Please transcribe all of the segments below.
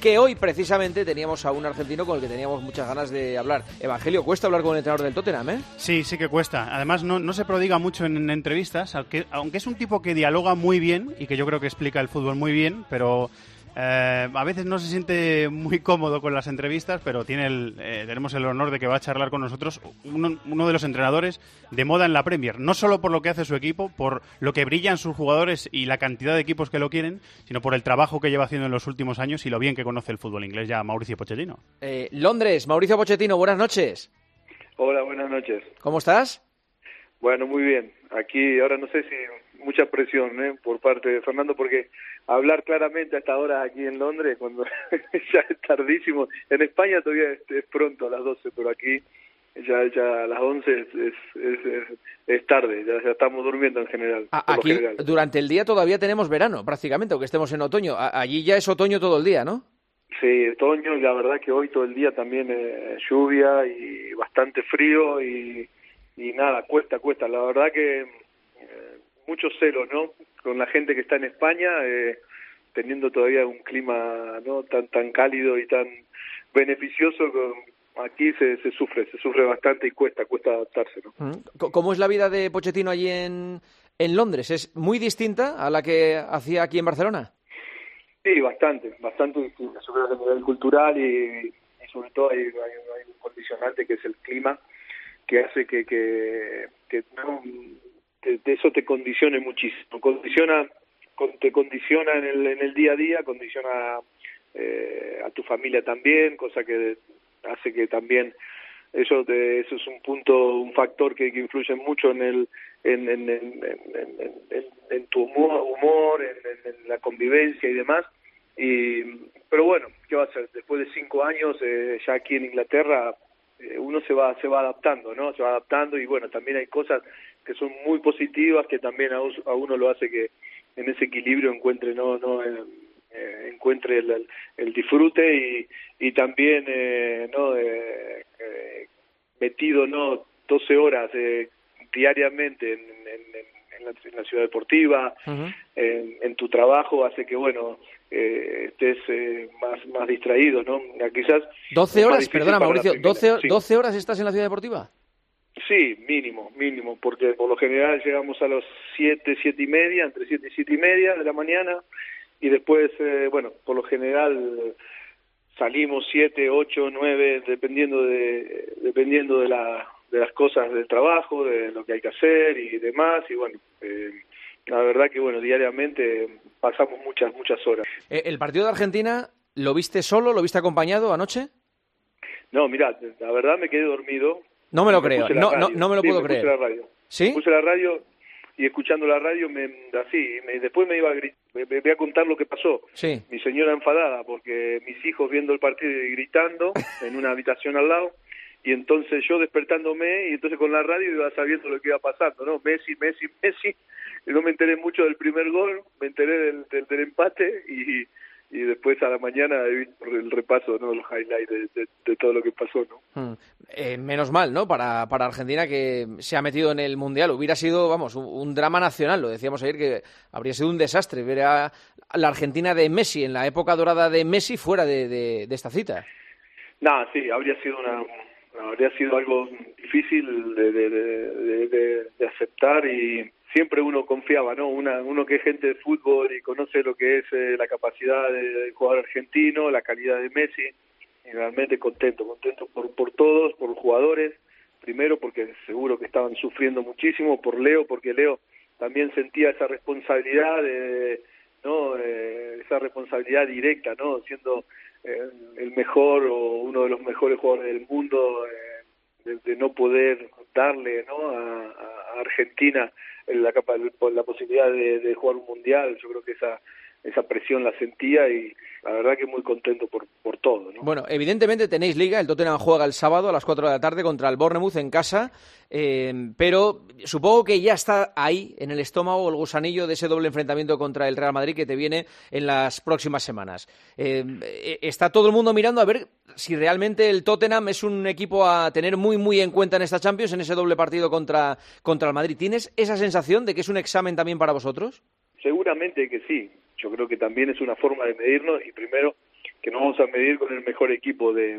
que hoy precisamente teníamos a un argentino con el que teníamos muchas ganas de hablar. Evangelio, ¿cuesta hablar con el entrenador del Tottenham, eh? Sí que cuesta. Además no se prodiga mucho en entrevistas, aunque es un tipo que dialoga muy bien y que yo creo que explica el fútbol muy bien, pero a veces no se siente muy cómodo con las entrevistas, pero tenemos el honor de que va a charlar con nosotros uno de los entrenadores de moda en la Premier, no solo por lo que hace su equipo, por lo que brillan sus jugadores y la cantidad de equipos que lo quieren, sino por el trabajo que lleva haciendo en los últimos años y lo bien que conoce el fútbol inglés ya Mauricio Pochettino. Londres, Mauricio Pochettino, buenas noches. Hola, buenas noches. ¿Cómo estás? Bueno, muy bien. Aquí ahora no sé si mucha presión por parte de Fernando, porque hablar claramente hasta ahora aquí en Londres, cuando ya es tardísimo. En España todavía es pronto, a las 12, pero aquí ya a las 11 es tarde, ya estamos durmiendo en general. Aquí durante el día todavía tenemos verano, prácticamente, aunque estemos en otoño. Allí ya es otoño todo el día, ¿no? Sí, otoño, y la verdad que hoy todo el día también lluvia y bastante frío y nada, cuesta. La verdad que mucho celo, ¿no? Con la gente que está en España, teniendo todavía un clima no tan cálido y tan beneficioso, aquí se sufre bastante y cuesta adaptarse, ¿no? ¿Cómo es la vida de Pochettino allí en Londres? ¿Es muy distinta a la que hacía aquí en Barcelona? Sí, bastante distinta. Yo creo que a nivel cultural y sobre todo hay un condicionante que es el clima, que hace que no, eso te condicione muchísimo. Te condiciona en el día a día, condiciona a tu familia también, cosa que hace que también eso es un factor que influye mucho en tu humor, en la convivencia y demás. Pero bueno, ¿qué va a hacer? Después de 5 años ya aquí en Inglaterra, uno se va adaptando, ¿no? Se va adaptando, y bueno, también hay cosas que son muy positivas que también a uno lo hace que en ese equilibrio encuentre encuentre el disfrute y también metido 12 horas diariamente en la ciudad deportiva, en tu trabajo, hace que bueno estés más distraído, ¿no? Quizás 12 horas, perdona Mauricio, 12 horas estás en la ciudad deportiva. Sí, mínimo, porque por lo general llegamos a los 7 y media, entre 7 y 7 y media de la mañana, y después, por lo general salimos 7, 8, 9, dependiendo de las cosas del trabajo, de lo que hay que hacer y demás, y bueno, la verdad que bueno, diariamente pasamos muchas horas. ¿El partido de Argentina lo viste solo, lo viste acompañado anoche? No, mirá, la verdad me quedé dormido. No me lo creo, no me lo puedo creer. Puse la radio. ¿Sí? Puse la radio y escuchando la radio después me iba a gritar. Voy a contar lo que pasó. Sí. Mi señora enfadada porque mis hijos viendo el partido y gritando en una habitación al lado, y entonces yo despertándome, y entonces con la radio iba sabiendo lo que iba pasando, ¿no? Messi, y no me enteré mucho del primer gol, me enteré del empate y después a la mañana el repaso, ¿no? Los highlights de todo lo que pasó, ¿no? Menos mal, ¿no? Para Argentina, que se ha metido en el Mundial. Hubiera sido, un drama nacional. Lo decíamos ayer, que habría sido un desastre ver a la Argentina de Messi, en la época dorada de Messi, fuera de esta cita. Sí, habría sido algo difícil de aceptar, y siempre uno confiaba, ¿no? Uno que es gente de fútbol y conoce lo que es la capacidad del jugador argentino, la calidad de Messi, y realmente contento por todos, por los jugadores, primero porque seguro que estaban sufriendo muchísimo, por Leo, porque Leo también sentía esa responsabilidad, esa responsabilidad directa, ¿no? Siendo el mejor o uno de los mejores jugadores del mundo, de no poder darle, ¿no? a Argentina la posibilidad de jugar un mundial. Yo creo que esa presión la sentía, y la verdad que muy contento por todo, ¿no? Bueno, evidentemente tenéis liga, el Tottenham juega el sábado a las 4 de la tarde contra el Bournemouth en casa, pero supongo que ya está ahí en el estómago el gusanillo de ese doble enfrentamiento contra el Real Madrid que te viene en las próximas semanas. Está todo el mundo mirando a ver si realmente el Tottenham es un equipo a tener muy muy en cuenta en esta Champions, en ese doble partido contra el Madrid. ¿Tienes esa sensación de que es un examen también para vosotros? Seguramente que sí. Yo creo que también es una forma de medirnos, y primero nos vamos a medir con el mejor equipo del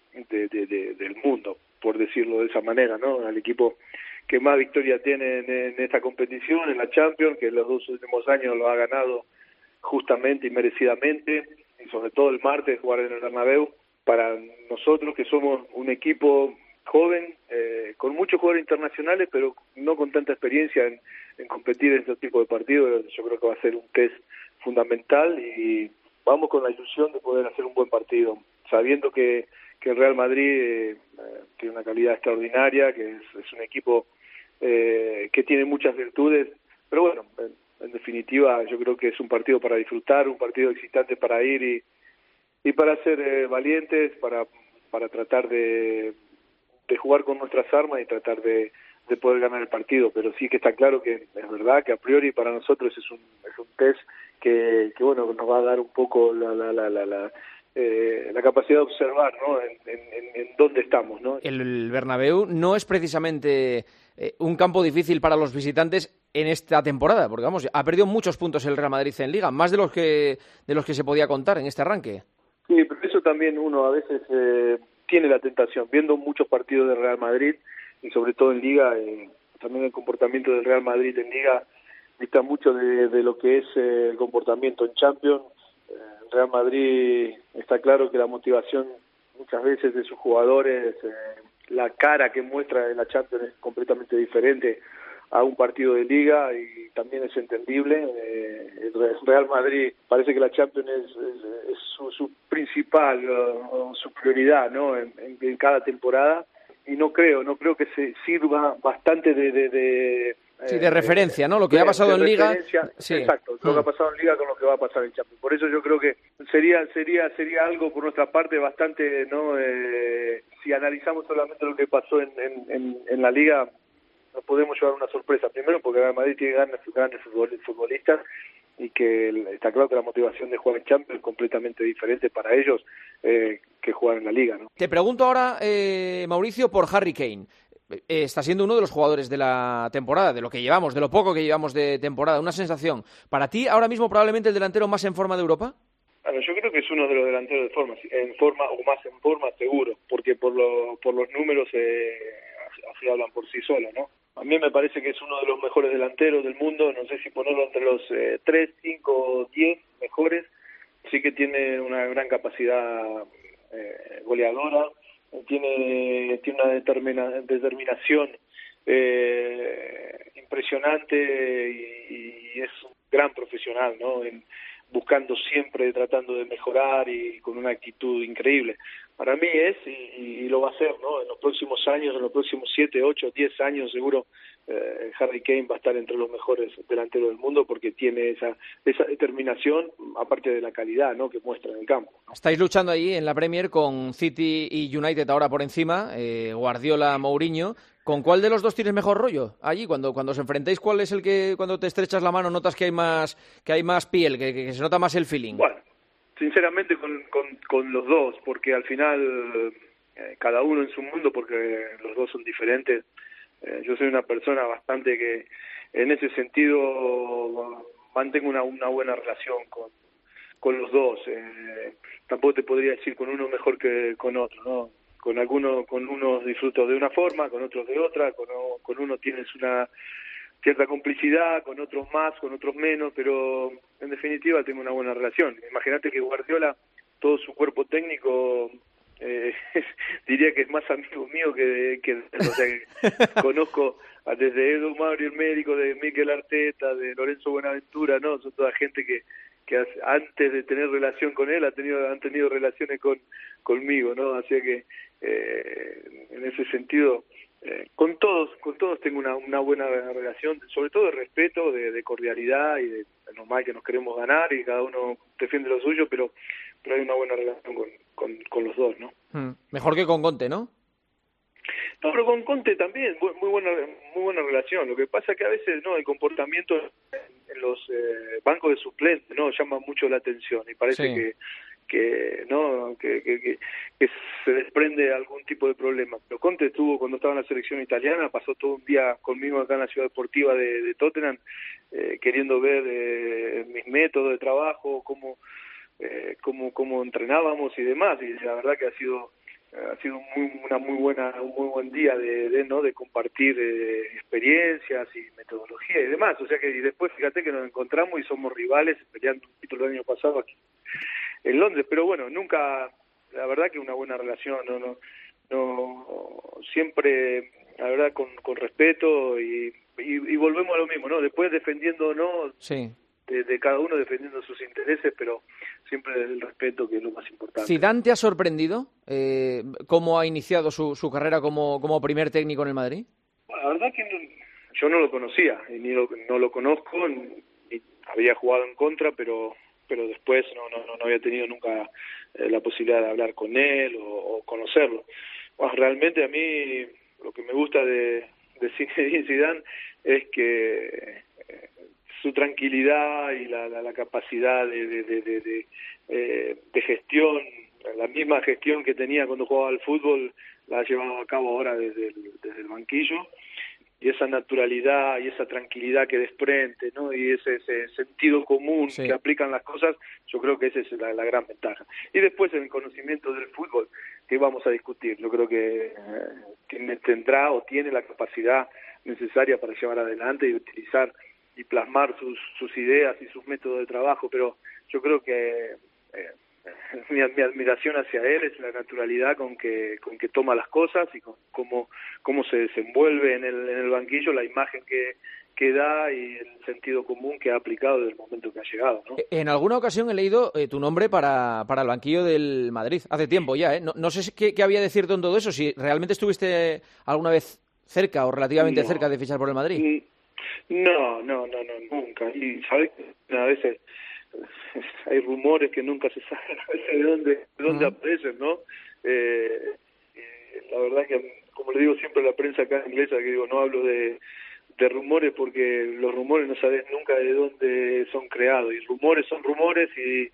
mundo, por decirlo de esa manera, ¿no? El equipo que más victoria tiene en esta competición, en la Champions, que en los 2 últimos años lo ha ganado justamente y merecidamente, y sobre todo el martes jugar en el Bernabéu. Para nosotros, que somos un equipo joven, con muchos jugadores internacionales, pero no con tanta experiencia en competir en este tipo de partidos, yo creo que va a ser un test fundamental y vamos con la ilusión de poder hacer un buen partido, sabiendo que el Real Madrid tiene una calidad extraordinaria, que es un equipo que tiene muchas virtudes, pero bueno, en definitiva yo creo que es un partido para disfrutar, un partido excitante para ir y para ser valientes, para tratar de jugar con nuestras armas y tratar de poder ganar el partido, pero sí que está claro que es verdad que a priori para nosotros es un test que bueno, nos va a dar un poco la capacidad de observar, ¿no? en dónde estamos, ¿no? El Bernabéu no es precisamente un campo difícil para los visitantes en esta temporada, porque vamos, ha perdido muchos puntos el Real Madrid en Liga, más de los que se podía contar en este arranque. Sí, pero eso también uno a veces tiene la tentación, viendo muchos partidos del Real Madrid y sobre todo en Liga, también el comportamiento del Real Madrid en Liga dista mucho de lo que es el comportamiento en Champions. El Real Madrid está claro que la motivación muchas veces de sus jugadores, la cara que muestra en la Champions es completamente diferente a un partido de Liga y también es entendible. El Real Madrid parece que la Champions es su principal, su prioridad, ¿no? en cada temporada, y no creo que se sirva bastante de referencia, ¿no? Lo que ha pasado en Liga. Sí. Exacto, lo que ha pasado en Liga con lo que va a pasar en Champions. Por eso yo creo que sería algo por nuestra parte bastante, ¿no? Si analizamos solamente lo que pasó en la Liga, nos podemos llevar una sorpresa. Primero porque Real Madrid tiene grandes futbolistas y que está claro que la motivación de jugar en Champions es completamente diferente para ellos que jugar en la Liga, ¿no? Te pregunto ahora, Mauricio, por Harry Kane. Está siendo uno de los jugadores de la temporada, de lo que llevamos, de lo poco que llevamos de temporada. Una sensación. ¿Para ti ahora mismo probablemente el delantero más en forma de Europa? Bueno, yo creo que es uno de los delanteros en forma o más en forma, seguro, porque por los números así hablan por sí solos, ¿no? A mí me parece que es uno de los mejores delanteros del mundo, no sé si ponerlo entre los 3, 5, 10 mejores. Sí que tiene una gran capacidad goleadora, tiene una determinación impresionante y es un gran profesional, ¿no? Buscando siempre, tratando de mejorar y con una actitud increíble. Para mí es, y lo va a hacer, ¿no? En los próximos años, en los próximos 7, 8, 10 años seguro, Harry Kane va a estar entre los mejores delanteros del mundo porque tiene esa determinación, aparte de la calidad, ¿no? Que muestra en el campo, ¿no? Estáis luchando ahí en la Premier con City y United ahora por encima, Guardiola, Mourinho. ¿Con cuál de los dos tienes mejor rollo? Allí, cuando os enfrentéis, ¿cuál es el que cuando te estrechas la mano notas que hay más piel, que se nota más el feeling? Bueno, sinceramente con los dos, porque al final cada uno en su mundo, porque los dos son diferentes. Yo soy una persona bastante que en ese sentido mantengo una buena relación con los dos. Tampoco te podría decir con uno mejor que con otro, ¿no? Con unos disfruto de una forma, con otros de otra, con uno tienes una cierta complicidad, con otros más, con otros menos, pero en definitiva tengo una buena relación. Imagínate que Guardiola, todo su cuerpo técnico, diría que es más amigo mío que o sea, que conozco desde Edu Mauri, el médico, de Mikel Arteta, de Lorenzo Buenaventura, ¿no? Son toda gente que antes de tener relación con él han tenido relaciones conmigo, ¿no? Así que en ese sentido con todos tengo una buena relación, sobre todo de respeto, de cordialidad y de normal que nos queremos ganar y cada uno defiende lo suyo, pero hay una buena relación con los dos, ¿no? Mejor que con Conte, ¿no? No, pero con Conte también, muy buena relación. Lo que pasa es que a veces no el comportamiento en los bancos de suplentes no llama mucho la atención y parece que se desprende algún tipo de problema. Pero Conte estuvo cuando estaba en la selección italiana, pasó todo un día conmigo acá en la ciudad deportiva de Tottenham, queriendo ver mis métodos de trabajo, cómo entrenábamos y demás, y la verdad que ha sido un muy buen día de compartir experiencias y metodología y demás. O sea que y después fíjate que nos encontramos y somos rivales peleando un título el año pasado aquí en Londres, pero bueno, nunca, la verdad que una buena relación, no siempre, la verdad, con respeto y volvemos a lo mismo, ¿no? Después defendiendo, ¿no? Sí. De cada uno defendiendo sus intereses, pero siempre el respeto, que es lo más importante. ¿Zidane te ha sorprendido cómo ha iniciado su carrera como primer técnico en el Madrid? Bueno, la verdad que yo no lo conocía, y no lo conozco, ni había jugado en contra, pero después no había tenido nunca la posibilidad de hablar con él o conocerlo. Bueno, realmente a mí lo que me gusta de Zinedine Zidane es que su tranquilidad y la capacidad de gestión, la misma gestión que tenía cuando jugaba al fútbol, la ha llevado a cabo ahora desde el banquillo, y esa naturalidad y esa tranquilidad que desprende, ¿no? Y ese sentido común que aplican las cosas, yo creo que esa es la gran ventaja. Y después en el conocimiento del fútbol, que vamos a discutir, yo creo que tendrá o tiene la capacidad necesaria para llevar adelante y utilizar y plasmar sus ideas y sus métodos de trabajo, pero yo creo que mi admiración hacia él es la naturalidad con que toma las cosas y con cómo se desenvuelve en el banquillo, la imagen que da y el sentido común que ha aplicado desde el momento que ha llegado, ¿no? En alguna ocasión he leído tu nombre para el banquillo del Madrid, hace tiempo ya, ¿eh? No sé qué había de cierto en todo eso, si realmente estuviste alguna vez cerca o relativamente cerca de fichar por el Madrid. No, nunca. Y sabes que a veces hay rumores que nunca se sabe a veces de dónde aparecen, ¿no? La verdad que, como le digo siempre a la prensa acá inglesa, que digo, no hablo de rumores porque los rumores no sabes nunca de dónde son creados, y rumores son rumores y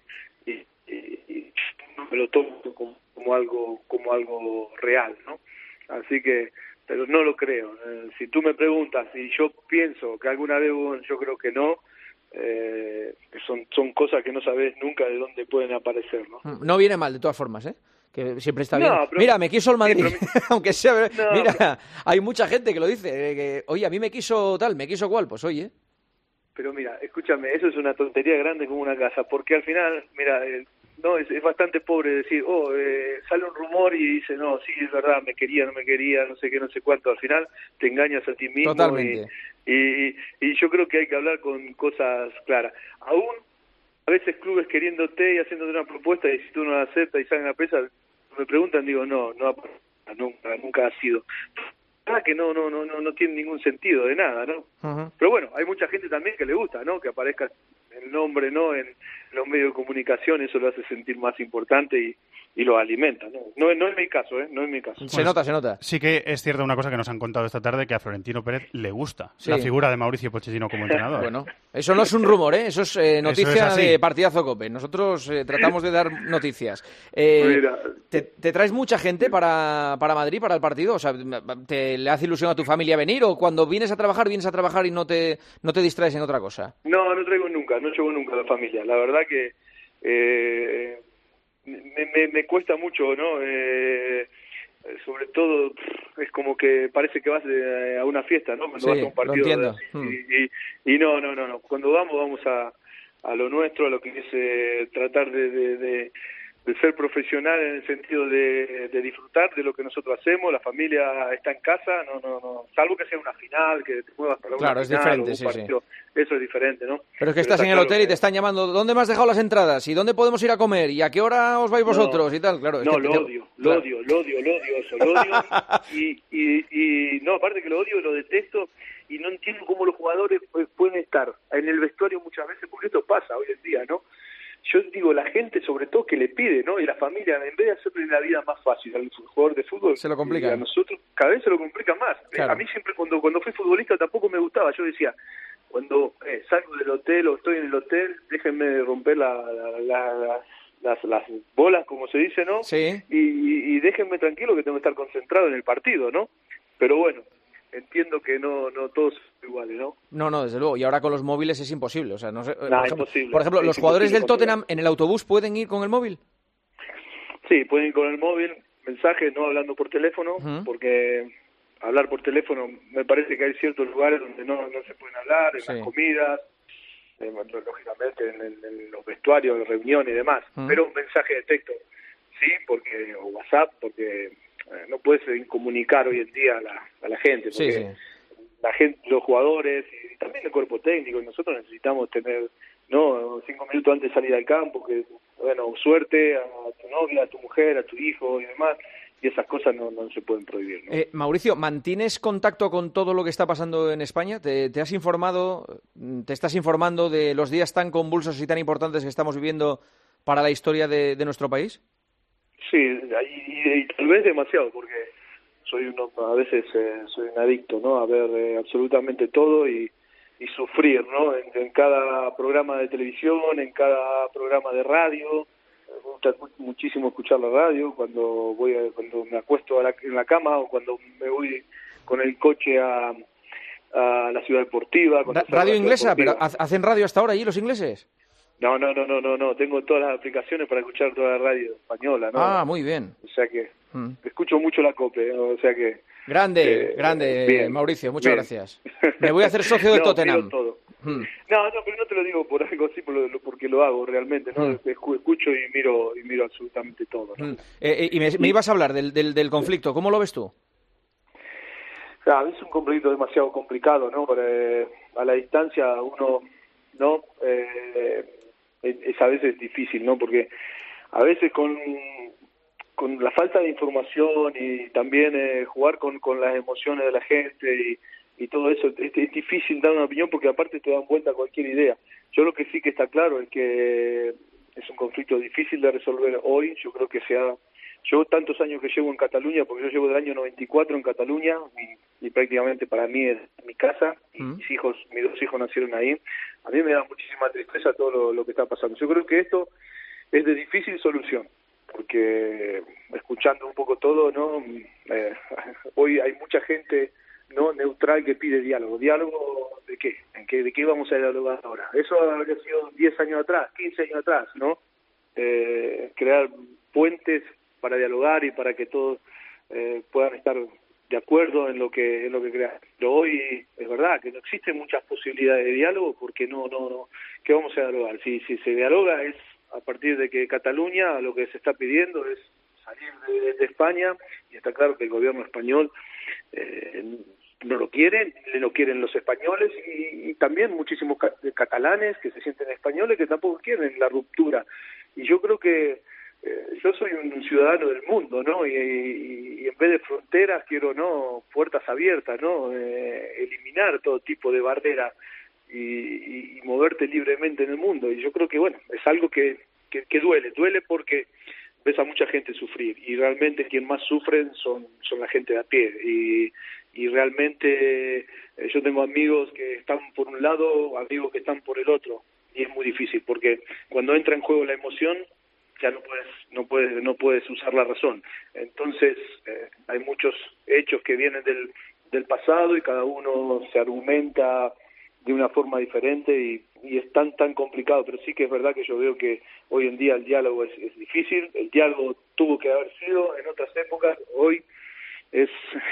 me lo tomo como algo real, ¿no? Así que, pero no lo creo. Si tú me preguntas si yo pienso que alguna vez yo creo que no, son cosas que no sabes nunca de dónde pueden aparecer, ¿no? No viene mal, de todas formas, ¿eh? Que siempre está bien. Pero, mira, me quiso el Madrid, aunque sea... No, mira, hay mucha gente que lo dice, que, oye, a mí me quiso tal, me quiso cual, pues oye. Pero mira, escúchame, eso es una tontería grande como una casa, porque al final, mira, no es bastante pobre decir, sale un rumor y dice, no, sí, es verdad, me quería, no me quería, no sé qué, no sé cuánto. Al final te engañas a ti mismo. Totalmente. Y yo creo que hay que hablar con cosas claras. Aún a veces clubes queriéndote y haciéndote una propuesta, y si tú no la aceptas y salen a presa, me preguntan, digo, nunca ha sido. Que no tiene ningún sentido de nada, ¿no? Uh-huh. Pero bueno, hay mucha gente también que le gusta, ¿no? Que aparezca el nombre, ¿no? En los medios de comunicación, eso lo hace sentir más importante y lo alimenta, ¿no? No es mi caso, ¿eh? No es mi caso. Se nota. Sí que es cierta una cosa que nos han contado esta tarde, que a Florentino Pérez le gusta la figura de Mauricio Pochettino como entrenador. Bueno, eso no es un rumor, ¿eh? Eso es noticia de Partidazo COPE. Nosotros tratamos de dar noticias. ¿Te traes mucha gente para Madrid, para el partido? O sea, ¿le hace ilusión a tu familia venir, o cuando vienes a trabajar y no te distraes en otra cosa? No traigo nunca, no llevo nunca a la familia. La verdad que me cuesta mucho, ¿no? Sobre todo es como que parece que vas a una fiesta, ¿no? Cuando vas a un partido. Lo entiendo. Y no. Cuando vamos a lo nuestro, a lo que es tratar de ser profesional en el sentido de disfrutar de lo que nosotros hacemos. La familia está en casa, no, salvo que sea una final, que te muevas para una final. Claro, es diferente, sí. Eso es diferente, ¿no? Pero es que estás en el hotel y te están llamando, ¿dónde me has dejado las entradas? ¿Y dónde podemos ir a comer? ¿Y a qué hora os vais vosotros? Y tal, claro. Lo odio eso, lo odio. y no, aparte que lo odio, lo detesto, y no entiendo cómo los jugadores pueden estar en el vestuario muchas veces, porque esto pasa hoy en día, ¿no? Yo digo, la gente sobre todo que le pide, ¿no? Y la familia, en vez de hacerle la vida más fácil al jugador de fútbol, se lo complica. A nosotros cada vez se lo complica más. Claro. A mí siempre cuando fui futbolista tampoco me gustaba. Yo decía, cuando salgo del hotel o estoy en el hotel, déjenme romper las bolas, como se dice, ¿no? Sí. Y déjenme tranquilo, que tengo que estar concentrado en el partido, ¿no? Pero bueno, entiendo que no todos son iguales, ¿no? No, desde luego. Y ahora con los móviles es imposible. O sea, no sé. Imposible. Por ejemplo, Es ¿los jugadores del imposible Tottenham en el autobús pueden ir con el móvil? Sí, pueden ir con el móvil, mensajes, no hablando por teléfono, porque hablar por teléfono me parece que hay ciertos lugares donde no se pueden hablar, en las comidas, lógicamente en los vestuarios, en reuniones y demás, pero un mensaje de texto, sí, porque o WhatsApp, porque no puedes comunicar hoy en día a la gente, porque la gente, los jugadores y también el cuerpo técnico, nosotros necesitamos tener 5 minutos antes de salir al campo, que bueno, suerte a tu novia, a tu mujer, a tu hijo y demás, y esas cosas no se pueden prohibir, ¿no? Mauricio, ¿mantienes contacto con todo lo que está pasando en España? ¿Te estás informando de los días tan convulsos y tan importantes que estamos viviendo para la historia de nuestro país? Sí, y tal vez demasiado, porque a veces soy un adicto, ¿no? A ver absolutamente todo y sufrir, ¿no? En cada programa de televisión, en cada programa de radio. Me gusta muchísimo escuchar la radio cuando me acuesto en la cama o cuando me voy con el coche a la ciudad deportiva. ¿Radio inglesa? ¿Pero hacen radio hasta ahora allí los ingleses? No. Tengo todas las aplicaciones para escuchar toda la radio española, ¿no? Ah, muy bien. O sea que escucho mucho la COPE, ¿no? O sea que... Grande, bien, Mauricio, muchas gracias. Me voy a hacer socio del Tottenham. Todo. No, pero no te lo digo por algo así, porque lo hago realmente, ¿no? Escucho y miro absolutamente todo, ¿no? Y me ibas a hablar del conflicto, ¿cómo lo ves tú? Es un conflicto demasiado complicado, ¿no? A la distancia uno, ¿no? Es a veces difícil, ¿no? Porque a veces con la falta de información y también jugar con las emociones de la gente y todo eso, es difícil dar una opinión porque aparte te dan vuelta a cualquier idea. Yo lo que sí que está claro es que es un conflicto difícil de resolver hoy. Yo creo que yo tantos años que llevo en Cataluña, porque yo llevo del año 94 en Cataluña y prácticamente para mí es mi casa y mis dos hijos nacieron ahí. A mí me da muchísima tristeza todo lo que está pasando. Yo creo que esto es de difícil solución, porque escuchando un poco todo, ¿no? Hoy hay mucha gente no neutral que pide diálogo. ¿Diálogo de qué? ¿De qué vamos a dialogar ahora? Eso habría sido 10 años atrás, 15 años atrás, ¿no? Crear puentes para dialogar y para que todos puedan estar de acuerdo en lo que crean. Pero hoy es verdad que no existen muchas posibilidades de diálogo porque no ¿qué vamos a dialogar? Si se dialoga es a partir de que Cataluña lo que se está pidiendo es salir de España, y está claro que el gobierno español no lo quiere, lo quieren los españoles y también muchísimos catalanes que se sienten españoles que tampoco quieren la ruptura. Y yo creo que yo soy un ciudadano del mundo, ¿no? Y en vez de fronteras quiero, ¿no?, puertas abiertas, ¿no? Eliminar todo tipo de barreras y moverte libremente en el mundo. Y yo creo que, bueno, es algo que duele porque ves a mucha gente sufrir y realmente quien más sufren son la gente de a pie y realmente yo tengo amigos que están por un lado, amigos que están por el otro, y es muy difícil porque cuando entra en juego la emoción ya no puedes usar la razón. Entonces hay muchos hechos que vienen del pasado y cada uno se argumenta de una forma diferente y es tan complicado, pero sí que es verdad que yo veo que hoy en día el diálogo es difícil. El diálogo tuvo que haber sido en otras épocas, hoy es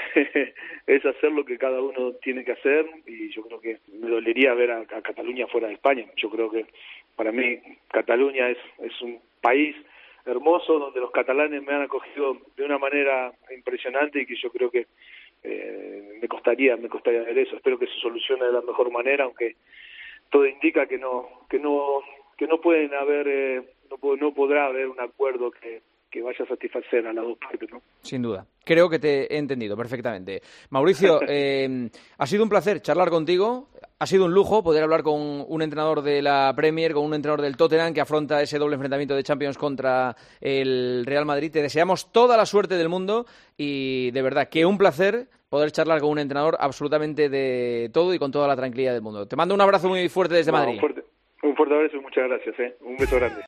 hacer lo que cada uno tiene que hacer, y yo creo que me dolería ver a Cataluña fuera de España. Yo creo que para mí Cataluña es un país hermoso donde los catalanes me han acogido de una manera impresionante y que yo creo que me costaría ver eso. Espero que se solucione de la mejor manera, aunque todo indica que no pueden haber no podrá haber un acuerdo que vaya a satisfacer a las dos partes, ¿no? Sin duda. Creo que te he entendido perfectamente. Mauricio, ha sido un placer charlar contigo. Ha sido un lujo poder hablar con un entrenador de la Premier, con un entrenador del Tottenham que afronta ese doble enfrentamiento de Champions contra el Real Madrid. Te deseamos toda la suerte del mundo y de verdad que un placer poder charlar con un entrenador absolutamente de todo y con toda la tranquilidad del mundo. Te mando un abrazo muy fuerte desde Madrid. Un fuerte abrazo y muchas gracias. Un beso grande.